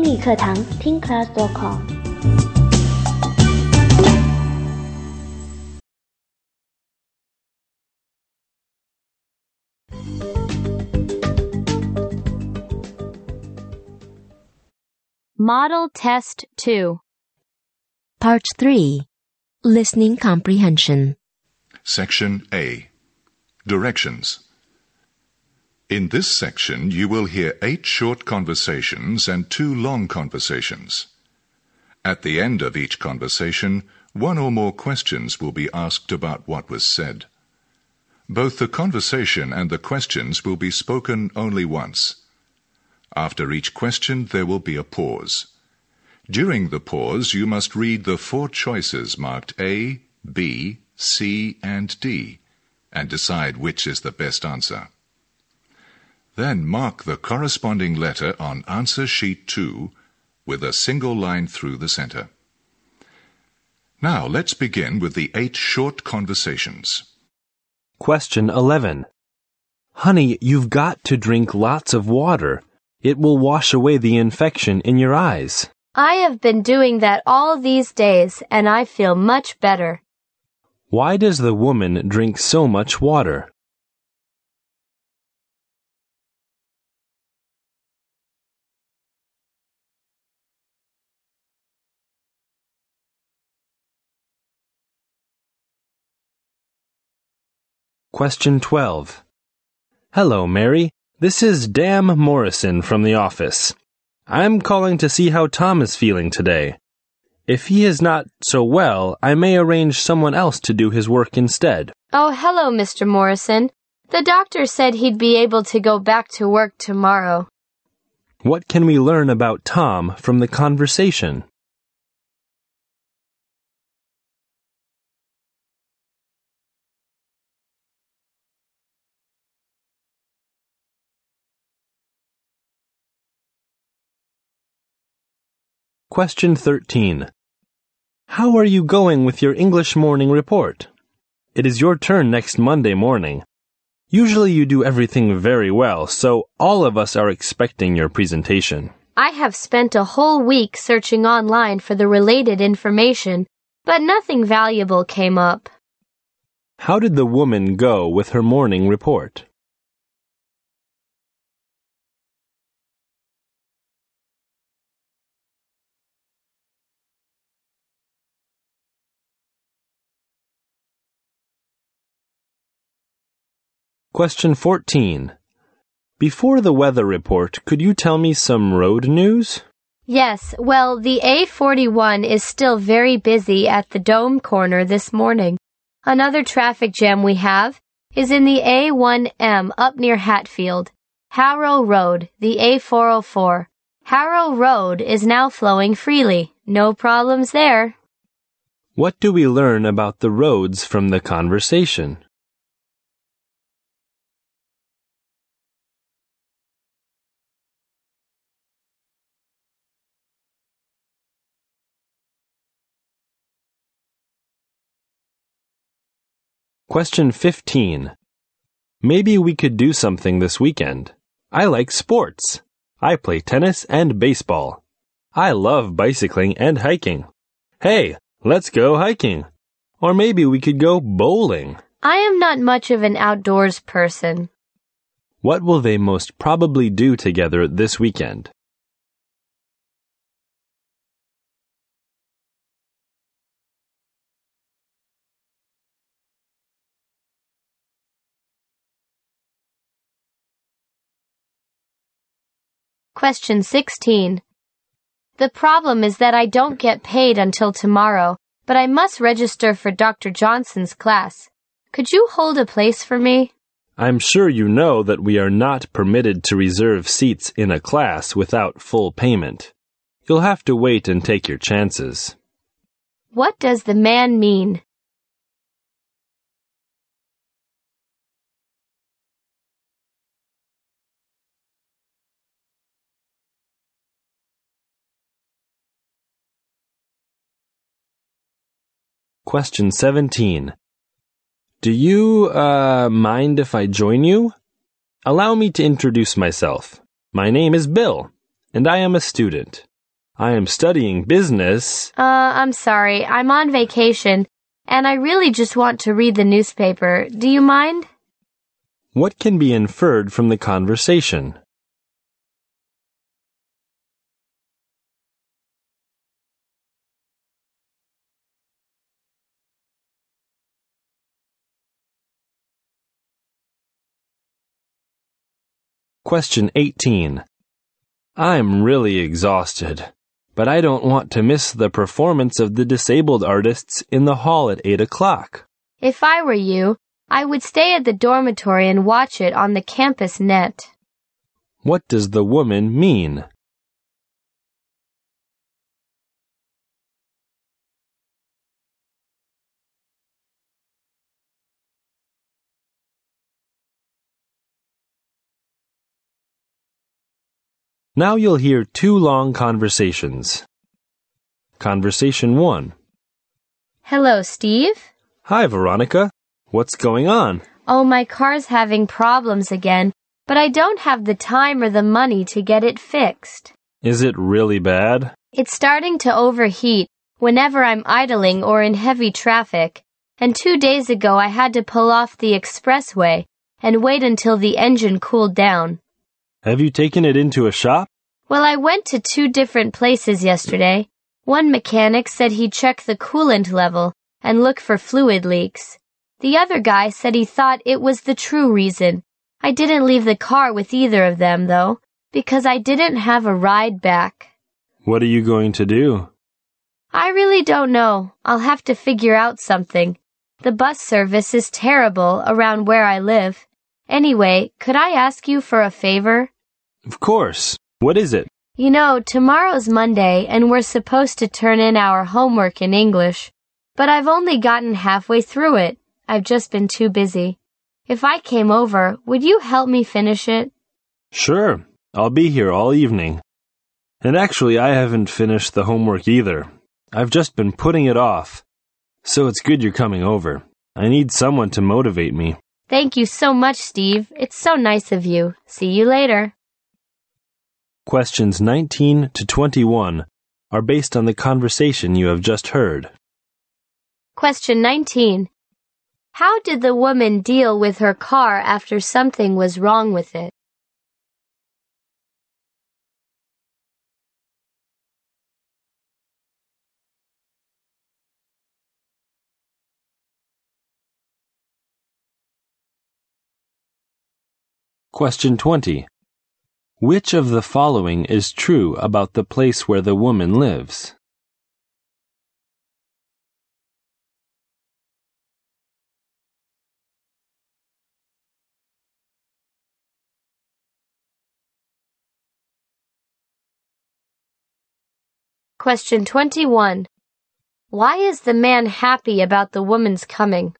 英语课堂听 class.com。 Model Test 2. Part 3. Listening Comprehension. Section A. Directions. In this section, you will hear 8 short conversations and 2 long conversations. At the end of each conversation, 1 or more questions will be asked about what was said. Both the conversation and the questions will be spoken only once. After each question, there will be a pause. During the pause, you must read the 4 choices marked A, B, C, and D, and decide which is the best answer. Then mark the corresponding letter on answer sheet 2 with a single line through the center. Now let's begin with the 8 short conversations. Question 11. Honey, you've got to drink lots of water. It will wash away the infection in your eyes. I have been doing that all these days, and I feel much better. Why does the woman drink so much water? Question 12. Hello, Mary. This is Dan Morrison from the office. I'm calling to see how Tom is feeling today. If he is not so well, I may arrange someone else to do his work instead. Oh, hello, Mr. Morrison. The doctor said he'd be able to go back to work tomorrow. What can we learn about Tom from the conversation? Question 13. How are you going with your English morning report? It is your turn next Monday morning. Usually you do everything very well, so all of us are expecting your presentation. I have spent a whole week searching online for the related information, but nothing valuable came up. How did the woman go with her morning report? Question 14. Before the weather report, could you tell me some road news? Yes, well, the A41 is still very busy at the Dome corner this morning. Another traffic jam we have is in the A1M up near Hatfield. Harrow Road, the A404. Harrow Road is now flowing freely. No problems there. What do we learn about the roads from the conversation? Question 15. Maybe we could do something this weekend. I like sports. I play tennis and baseball. I love bicycling and hiking. Hey, let's go hiking. Or maybe we could go bowling. I am not much of an outdoors person. What will they most probably do together this weekend? Question 16. The problem is that I don't get paid until tomorrow, but I must register for Dr. Johnson's class. Could you hold a place for me? I'm sure you know that we are not permitted to reserve seats in a class without full payment. You'll have to wait and take your chances. What does the man mean? Question 17. Do you, mind if I join you? Allow me to introduce myself. My name is Bill, and I am a student. I am studying business. I'm sorry. I'm on vacation, and I really just want to read the newspaper. Do you mind? What can be inferred from the conversation? Question 18. I'm really exhausted, but I don't want to miss the performance of the disabled artists in the hall at 8 o'clock. If I were you, I would stay at the dormitory and watch it on the campus net. What does the woman mean? Now you'll hear two long conversations. Conversation 1. Hello, Steve. Hi, Veronica. What's going on? Oh, my car's having problems again, but I don't have the time or the money to get it fixed. Is it really bad? It's starting to overheat whenever I'm idling or in heavy traffic, and 2 days ago I had to pull off the expressway and wait until the engine cooled down. Have you taken it into a shop? Well, I went to 2 different places yesterday. One mechanic said he'd check the coolant level and look for fluid leaks. The other guy said he thought it was the true reason. I didn't leave the car with either of them, though, because I didn't have a ride back. What are you going to do? I really don't know. I'll have to figure out something. The bus service is terrible around where I live. Anyway, could I ask you for a favor? Of course. What is it? You know, tomorrow's Monday and we're supposed to turn in our homework in English, but I've only gotten halfway through it. I've just been too busy. If I came over, would you help me finish it? Sure. I'll be here all evening. And actually, I haven't finished the homework either. I've just been putting it off. So it's good you're coming over. I need someone to motivate me. Thank you so much, Steve. It's so nice of you. See you later. Questions 19 to 21 are based on the conversation you have just heard. Question 19. How did the woman deal with her car after something was wrong with it? Question 20. Which of the following is true about the place where the woman lives? Question 21. Why is the man happy about the woman's coming?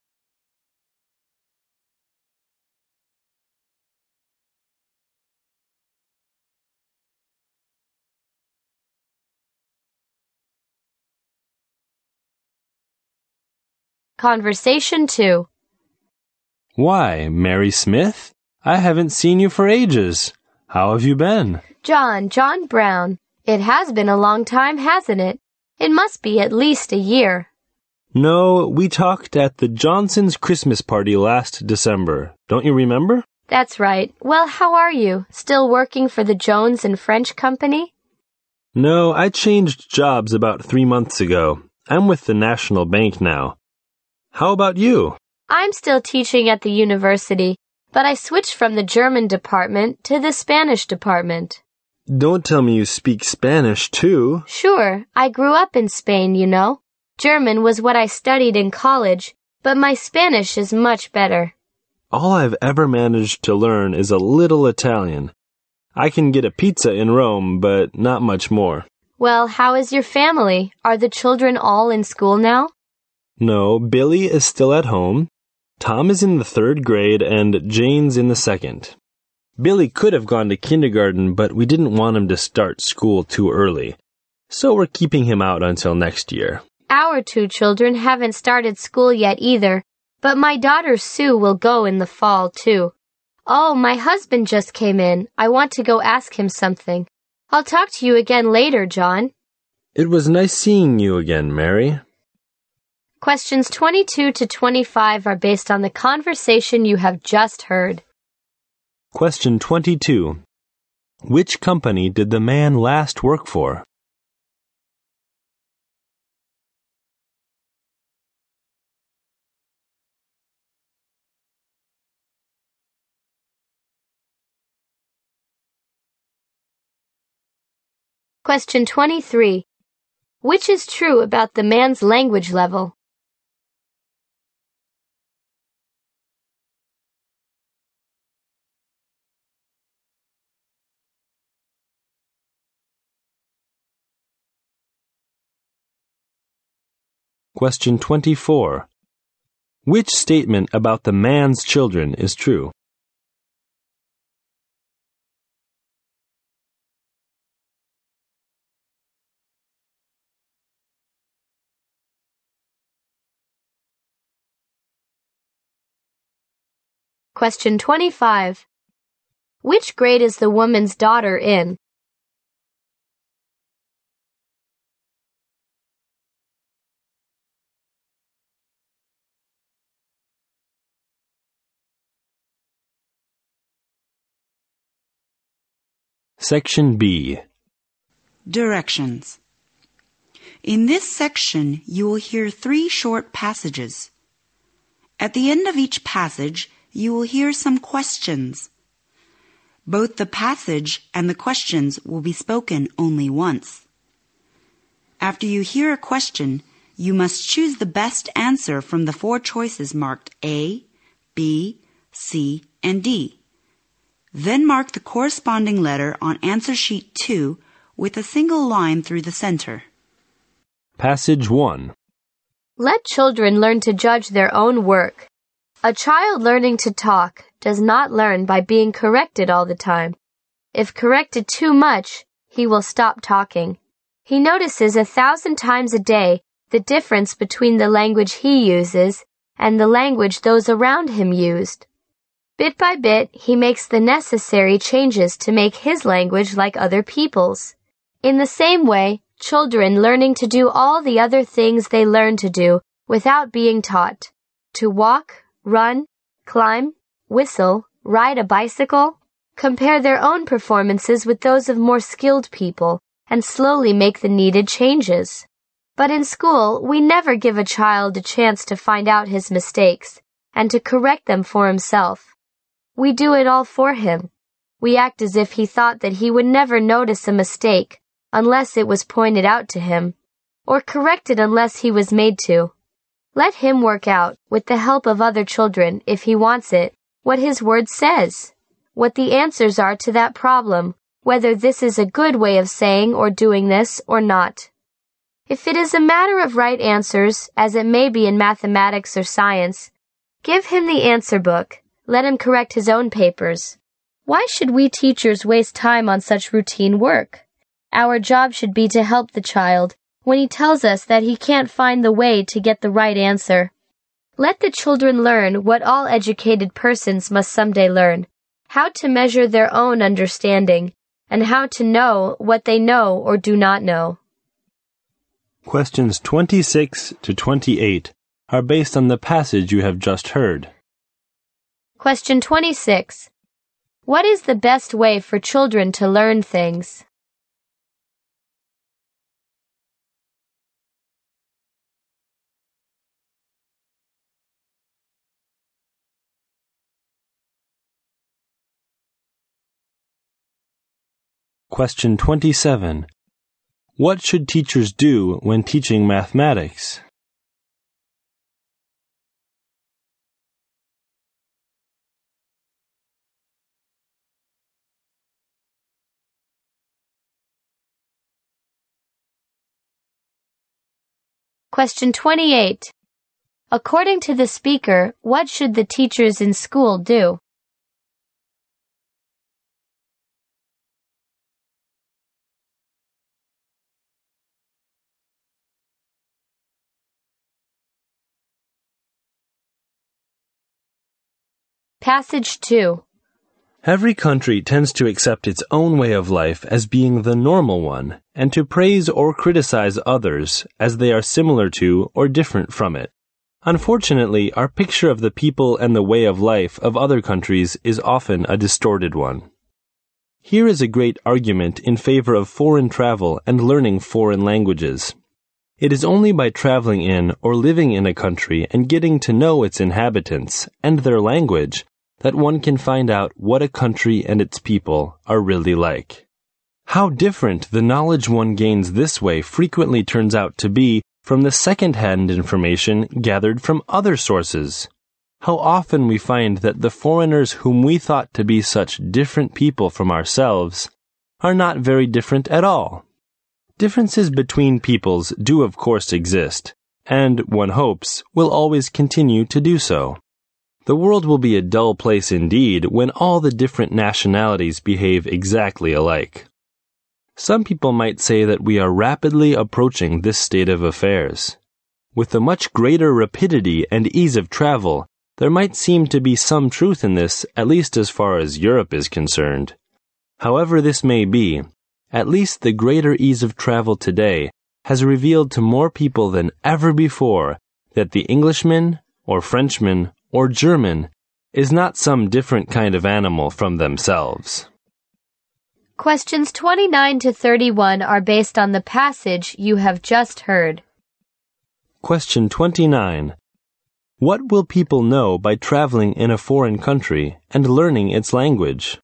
Conversation 2. Why, Mary Smith? I haven't seen you for ages. How have you been? John Brown. It has been a long time, hasn't it? It must be at least a year. No, we talked at the Johnson's Christmas party last December. Don't you remember? That's right. Well, how are you? Still working for the Jones and French Company? No, I changed jobs about 3 months ago. I'm with the National Bank now. How about you? I'm still teaching at the university, but I switched from the German department to the Spanish department. Don't tell me you speak Spanish, too. Sure, I grew up in Spain, you know. German was what I studied in college, but my Spanish is much better. All I've ever managed to learn is a little Italian. I can get a pizza in Rome, but not much more. Well, how is your family? Are the children all in school now? No, Billy is still at home. Tom is in the 3rd grade and Jane's in the 2nd. Billy could have gone to kindergarten, but we didn't want him to start school too early. So we're keeping him out until next year. Our 2 children haven't started school yet either, but my daughter Sue will go in the fall too. Oh, my husband just came in. I want to go ask him something. I'll talk to you again later, John. It was nice seeing you again, Mary. Questions 22 to 25 are based on the conversation you have just heard. Question 22. Which company did the man last work for? Question 23. Which is true about the man's language level? Question 24. Which statement about the man's children is true? Question 25. Which grade is the woman's daughter in? Section B. Directions. In this section, you will hear 3 short passages. At the end of each passage, you will hear some questions. Both the passage and the questions will be spoken only once. After you hear a question, you must choose the best answer from the 4 choices marked A, B, C, and D. Then mark the corresponding letter on answer sheet 2 with a single line through the center. Passage 1. Let children learn to judge their own work. A child learning to talk does not learn by being corrected all the time. If corrected too much, he will stop talking. He notices 1,000 times a day the difference between the language he uses and the language those around him used. Bit by bit, he makes the necessary changes to make his language like other people's. In the same way, children learning to do all the other things they learn to do without being taught, to walk, run, climb, whistle, ride a bicycle, compare their own performances with those of more skilled people, and slowly make the needed changes. But in school, we never give a child a chance to find out his mistakes and to correct them for himself. We do it all for him. We act as if he thought that he would never notice a mistake unless it was pointed out to him, or corrected unless he was made to. Let him work out, with the help of other children, if he wants it, what his word says, what the answers are to that problem, whether this is a good way of saying or doing this or not. If it is a matter of right answers, as it may be in mathematics or science, give him the answer book. Let him correct his own papers. Why should we teachers waste time on such routine work? Our job should be to help the child when he tells us that he can't find the way to get the right answer. Let the children learn what all educated persons must someday learn, how to measure their own understanding, and how to know what they know or do not know. Questions 26 to 28 are based on the passage you have just heard. Question 26. What is the best way for children to learn things? Question 27. What should teachers do when teaching mathematics? Question 28. According to the speaker, what should the teachers in school do? Passage 2. Every country tends to accept its own way of life as being the normal one, and to praise or criticize others as they are similar to or different from it. Unfortunately, our picture of the people and the way of life of other countries is often a distorted one. Here is a great argument in favor of foreign travel and learning foreign languages. It is only by traveling in or living in a country and getting to know its inhabitants and their language that one can find out what a country and its people are really like. How different the knowledge one gains this way frequently turns out to be from the second-hand information gathered from other sources. How often we find that the foreigners whom we thought to be such different people from ourselves are not very different at all. Differences between peoples do of course exist, and, one hopes, will always continue to do so. The world will be a dull place indeed when all the different nationalities behave exactly alike. Some people might say that we are rapidly approaching this state of affairs. With a much greater rapidity and ease of travel, there might seem to be some truth in this, at least as far as Europe is concerned. However this may be, at least the greater ease of travel today has revealed to more people than ever before that the Englishman, or Frenchman, or German is not some different kind of animal from themselves. Questions 29 to 31 are based on the passage you have just heard. Question 29. What will people know by traveling in a foreign country and learning its language?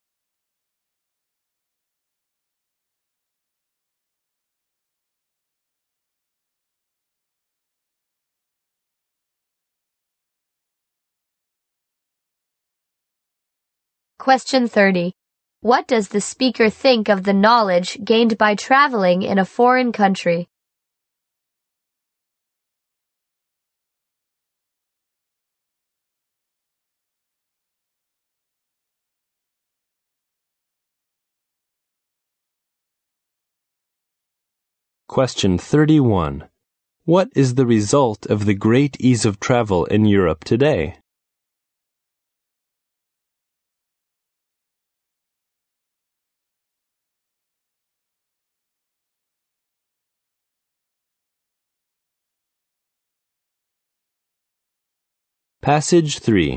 Question 30. What does the speaker think of the knowledge gained by traveling in a foreign country? Question 31. What is the result of the great ease of travel in Europe today? Passage 3.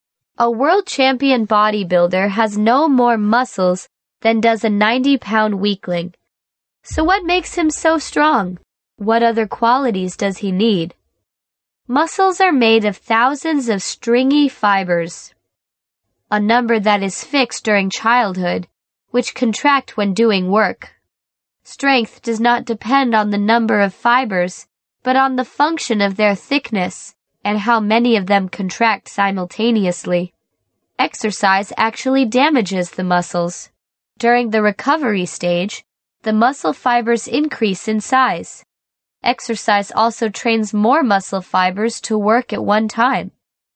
A world champion bodybuilder has no more muscles than does a 90-pound weakling. So what makes him so strong? What other qualities does he need? Muscles are made of thousands of stringy fibers, a number that is fixed during childhood, which contract when doing work. Strength does not depend on the number of fibers, but on the function of their thickness and how many of them contract simultaneously. Exercise actually damages the muscles. During the recovery stage, the muscle fibers increase in size. Exercise also trains more muscle fibers to work at one time.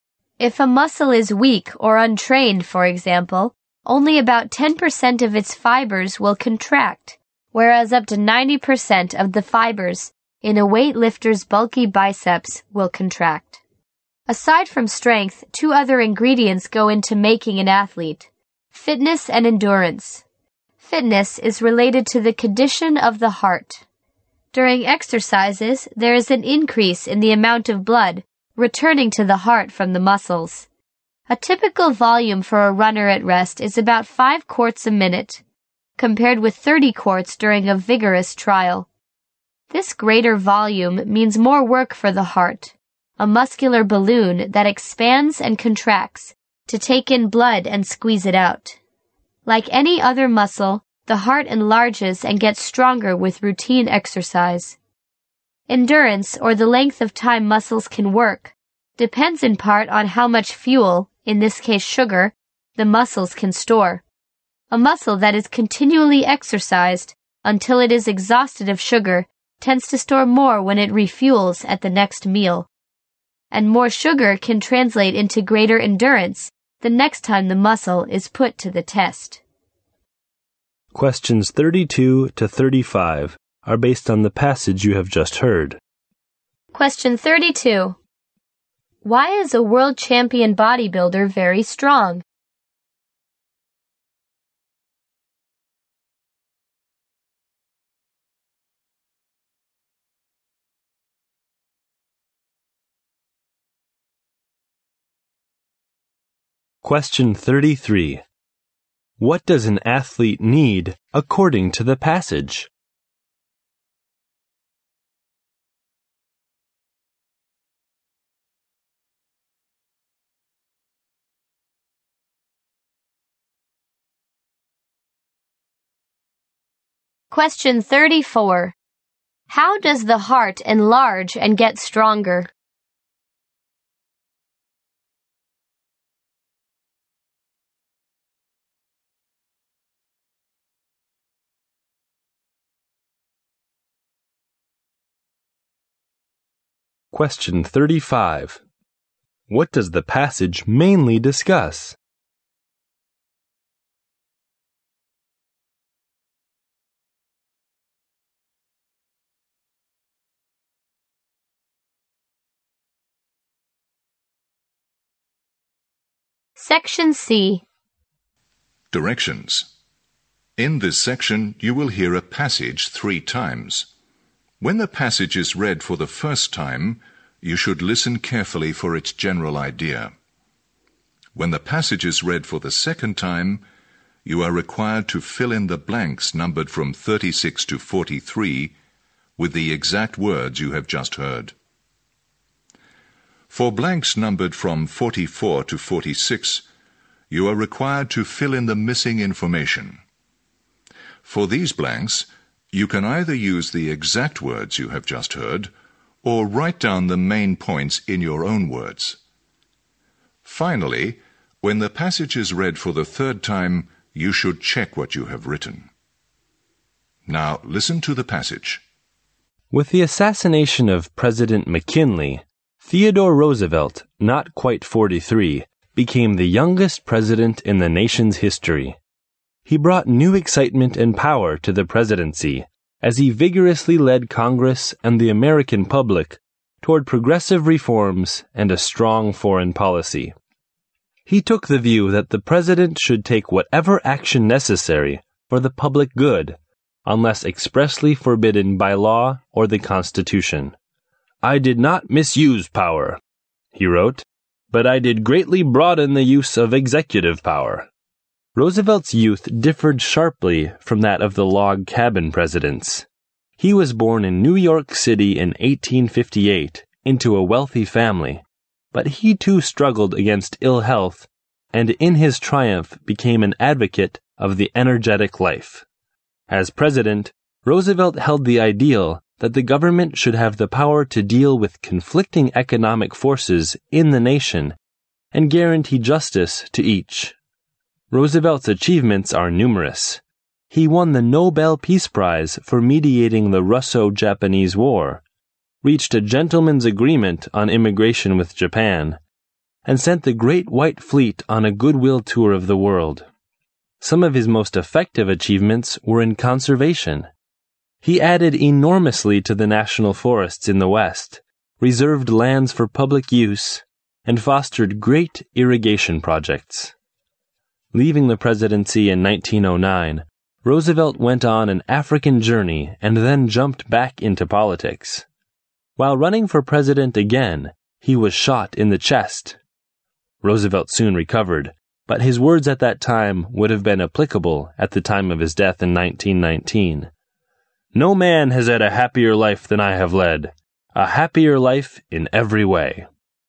If a muscle is weak or untrained, for example, only about 10% of its fibers will contract, whereas up to 90% of the fibers in a weightlifter's bulky biceps will contract. Aside from strength, two other ingredients go into making an athlete: fitness and endurance. Fitness is related to the condition of the heart. During exercises, there is an increase in the amount of blood returning to the heart from the muscles. A typical volume for a runner at rest is about 5 quarts a minute, compared with 30 quarts during a vigorous trial. This greater volume means more work for the heart, a muscular balloon that expands and contracts to take in blood and squeeze it out. Like any other muscle, the heart enlarges and gets stronger with routine exercise. Endurance, or the length of time muscles can work, depends in part on how much fuel, in this case sugar, the muscles can store. A muscle that is continually exercised until it is exhausted of sugar tends to store more when it refuels at the next meal. And more sugar can translate into greater endurance the next time the muscle is put to the test. Questions 32 to 35 are based on the passage you have just heard. Question 32. Why is a world champion bodybuilder very strong? Question 33. What does an athlete need according to the passage? Question 34. How does the heart enlarge and get stronger? Question 35. What does the passage mainly discuss? Section C. Directions. In this section, you will hear a passage 3 times. When the passage is read for the first time, you should listen carefully for its general idea. When the passage is read for the second time, you are required to fill in the blanks numbered from 36 to 43 with the exact words you have just heard. For blanks numbered from 44 to 46, you are required to fill in the missing information. For these blanks, you can either use the exact words you have just heard, or write down the main points in your own words. Finally, when the passage is read for the third time, you should check what you have written. Now listen to the passage. With the assassination of President McKinley, Theodore Roosevelt, not quite 43, became the youngest president in the nation's history. He brought new excitement and power to the presidency as he vigorously led Congress and the American public toward progressive reforms and a strong foreign policy. He took the view that the president should take whatever action necessary for the public good, unless expressly forbidden by law or the Constitution. "I did not misuse power," he wrote, "but I did greatly broaden the use of executive power." Roosevelt's youth differed sharply from that of the log cabin presidents. He was born in New York City in 1858 into a wealthy family, but he too struggled against ill health and in his triumph became an advocate of the energetic life. As president, Roosevelt held the ideal that the government should have the power to deal with conflicting economic forces in the nation and guarantee justice to each. Roosevelt's achievements are numerous. He won the Nobel Peace Prize for mediating the Russo-Japanese War, reached a gentleman's agreement on immigration with Japan, and sent the Great White Fleet on a goodwill tour of the world. Some of his most effective achievements were in conservation. He added enormously to the national forests in the West, reserved lands for public use, and fostered great irrigation projects. Leaving the presidency in 1909, Roosevelt went on an African journey and then jumped back into politics. While running for president again, he was shot in the chest. Roosevelt soon recovered, but his words at that time would have been applicable at the time of his death in 1919. "No man has had a happier life than I have led, a happier life in every way."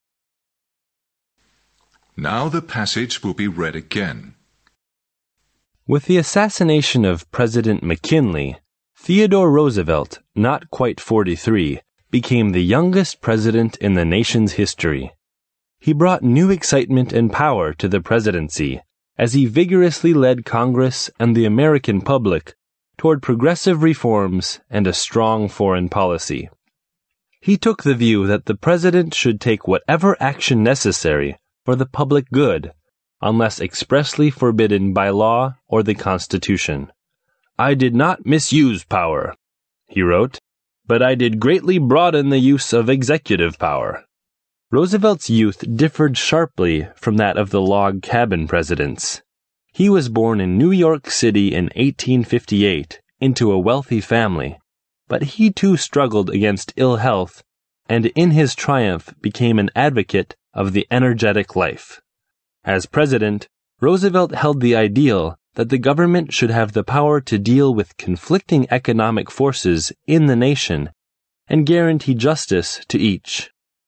Now the passage will be read again. With the assassination of President McKinley, Theodore Roosevelt, not quite 43, became the youngest president in the nation's history. He brought new excitement and power to the presidency as he vigorously led Congress and the American public toward progressive reforms and a strong foreign policy. He took the view that the president should take whatever action necessary for the public good, unless expressly forbidden by law or the Constitution. "I did not misuse power," he wrote, "but I did greatly broaden the use of executive power." Roosevelt's youth differed sharply from that of the log cabin presidents. He was born in New York City in 1858 into a wealthy family, but he too struggled against ill health and in his triumph became an advocate of the energetic life. As president, Roosevelt held the ideal that the government should have the power to deal with conflicting economic forces in the nation and guarantee justice to each.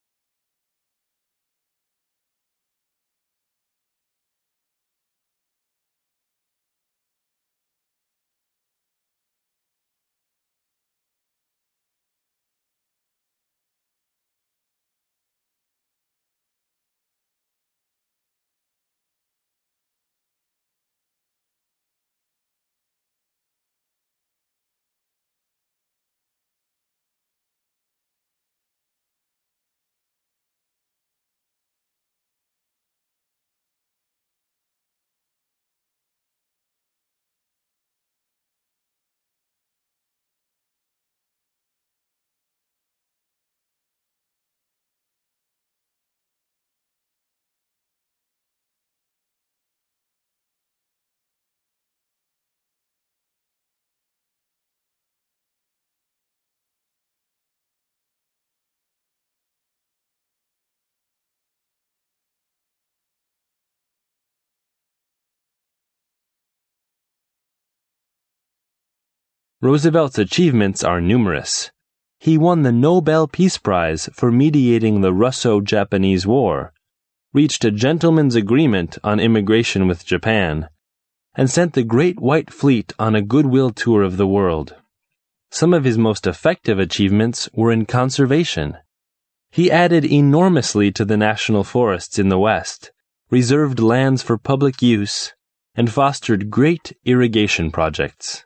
Roosevelt's achievements are numerous. He won the Nobel Peace Prize for mediating the Russo-Japanese War, reached a gentleman's agreement on immigration with Japan, and sent the Great White Fleet on a goodwill tour of the world. Some of his most effective achievements were in conservation. He added enormously to the national forests in the West, reserved lands for public use, and fostered great irrigation projects.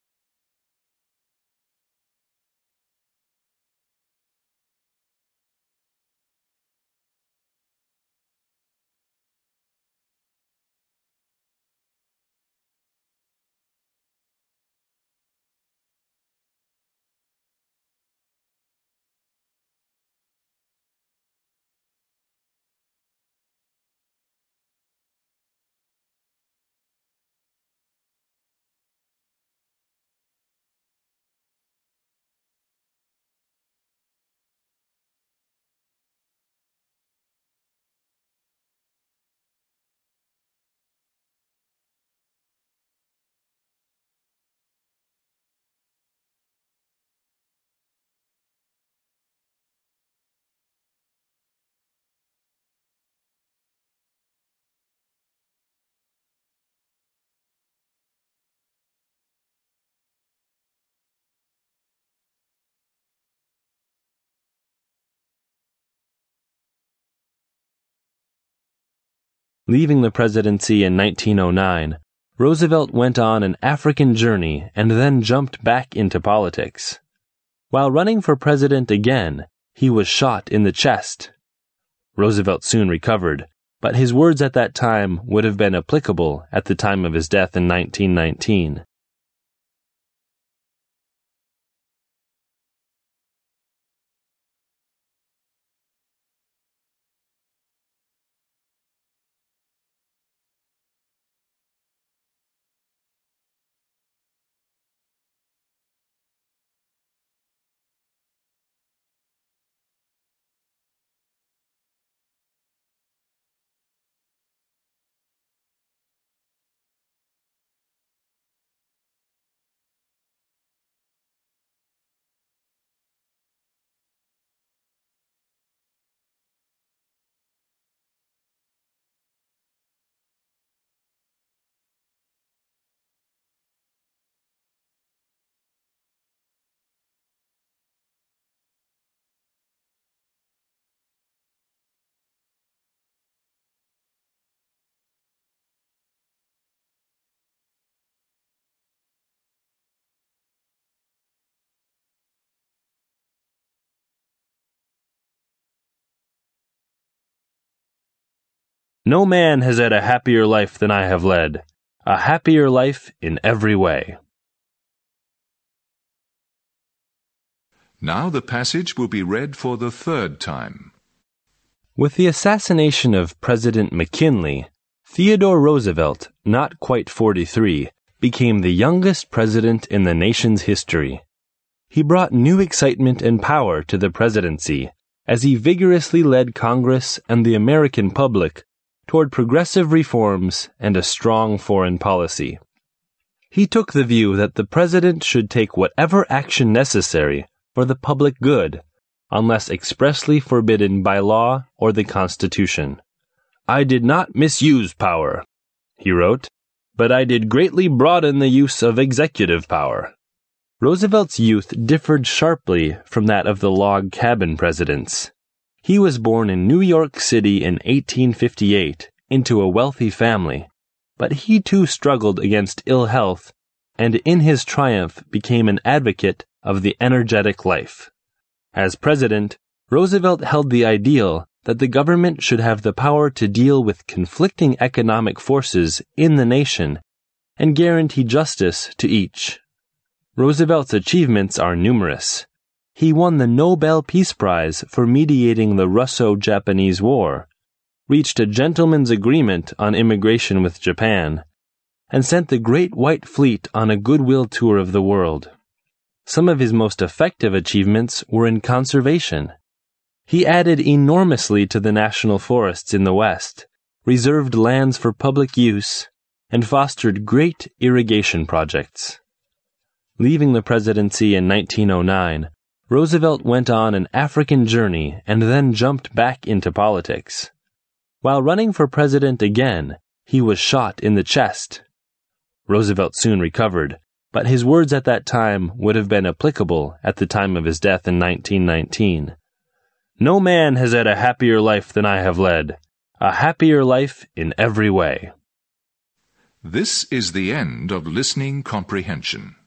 Leaving the presidency in 1909, Roosevelt went on an African journey and then jumped back into politics. While running for president again, he was shot in the chest. Roosevelt soon recovered, but his words at that time would have been applicable at the time of his death in 1919. No man has had a happier life than I have led, a happier life in every way. Now the passage will be read for the third time. With the assassination of President McKinley, Theodore Roosevelt, not quite 43, became the youngest president in the nation's history. He brought new excitement and power to the presidency as he vigorously led Congress and the American public toward progressive reforms and a strong foreign policy. He took the view that the president should take whatever action necessary for the public good, unless expressly forbidden by law or the Constitution. "I did not misuse power," he wrote, "but I did greatly broaden the use of executive power." Roosevelt's youth differed sharply from that of the log cabin presidents. He was born in New York City in 1858 into a wealthy family, but he too struggled against ill health and in his triumph became an advocate of the energetic life. As president, Roosevelt held the ideal that the government should have the power to deal with conflicting economic forces in the nation and guarantee justice to each. Roosevelt's achievements are numerous. He won the Nobel Peace Prize for mediating the Russo-Japanese War, reached a gentleman's agreement on immigration with Japan, and sent the Great White Fleet on a goodwill tour of the world. Some of his most effective achievements were in conservation. He added enormously to the national forests in the West, reserved lands for public use, and fostered great irrigation projects. Leaving the presidency in 1909, Roosevelt went on an African journey and then jumped back into politics. While running for president again, he was shot in the chest. Roosevelt soon recovered, but his words at that time would have been applicable at the time of his death in 1919. "No man has had a happier life than I have led, a happier life in every way." This is the end of listening comprehension.